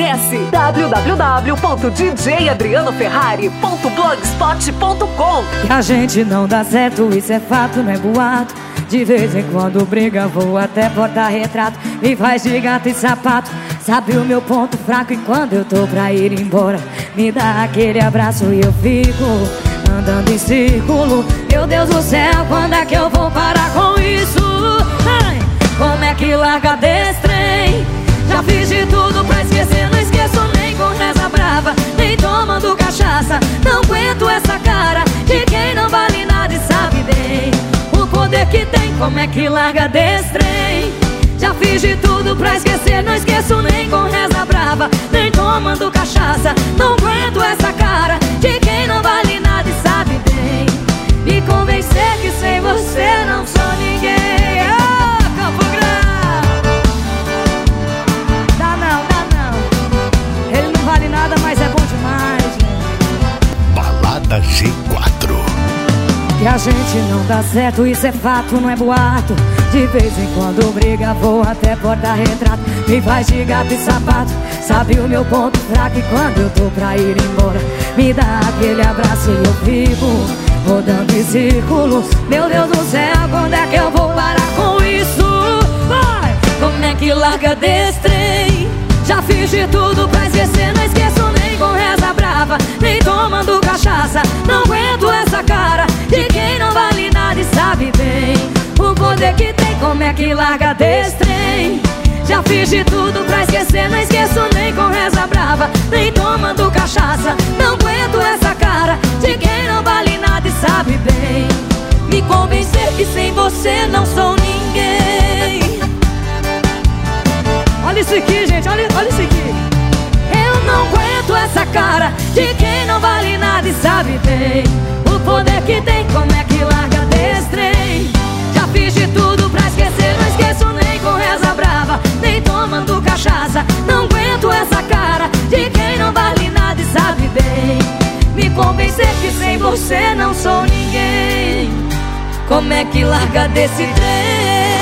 Acesse www.djadrianoferrari.blogspot.com. Que a gente não dá certo, isso é fato, não é boato. De vez em quando briga, vou até porta-retrato. Me faz de gato e sapato, sabe o meu ponto fraco. E quando eu tô pra ir embora, me dá aquele abraço e eu fico andando em círculo. Meu Deus do céu, quando é que eu vou parar com isso? Ai, como é que larga desse trem? Já fiz de tudo pra esquecer, não esqueço nem com reza brava, nem tomando cachaça. Não aguento essa cara de quem não vale nada e sabe bem o poder que tem. Como é que larga desse trem? Já fiz de tudo pra esquecer, não esqueço nem com reza brava, nem tomando cachaça. Não aguento essa cara de quem não vale nada e sabe bem me convencer que sem você não sou ninguém. Campo Grande! Dá não. Ele não vale nada, mas é bom demais, gente. Balada G4. Que a gente não dá certo, isso é fato, não é boato. De vez em quando briga, vou até porta-retrato. Me faz de gato e sapato, sabe o meu ponto fraco. E quando eu tô pra ir embora, me dá aquele abraço e eu fico rodando em círculos. Meu Deus do céu, quando é que eu vou parar com isso? Vai! Como é que larga desse trem? Já fiz de tudo pra esquecer, não esqueço nem com reza brava, nem tomando cachaça. Não aguento essa cara de quem não vale nada e sabe bem o poder que tem. Como é que larga desse trem? Já fiz de tudo pra esquecer, não esqueço nem com reza brava, nem tomando cachaça. Não aguento essa cara de quem não vale nada e sabe bem me convencer que sem você não sou ninguém. Olha isso aqui, gente, olha isso aqui. Eu não aguento essa cara de quem não vale nada e sabe bem o poder que tem. Como é que larga desse trem? Já fiz de tudo pra esquecer, não esqueço nem com reza brava, nem tomando cachaça. Não aguento essa cara de quem não vale nada e sabe bem me convencer que sem você não sou ninguém. Como é que larga desse trem?